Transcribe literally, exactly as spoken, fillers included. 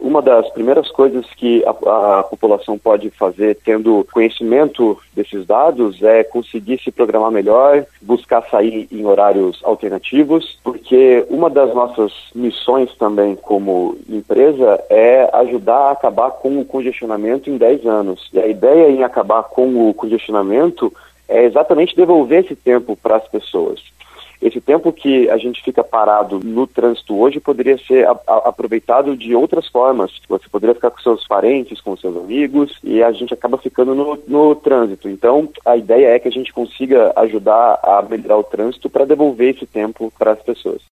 uma das primeiras coisas que a, a população pode fazer, tendo conhecimento desses dados, é conseguir se programar melhor, buscar sair em horários alternativos, porque uma das nossas missões também como empresa é ajudar a acabar com o congestionamento em dez anos. E a ideia em acabar com o congestionamento é exatamente devolver esse tempo para as pessoas. Esse tempo que a gente fica parado no trânsito hoje poderia ser a, a, aproveitado de outras formas. Você poderia ficar com seus parentes, com seus amigos, e a gente acaba ficando no, no trânsito. Então, a ideia é que a gente consiga ajudar a melhorar o trânsito para devolver esse tempo para as pessoas.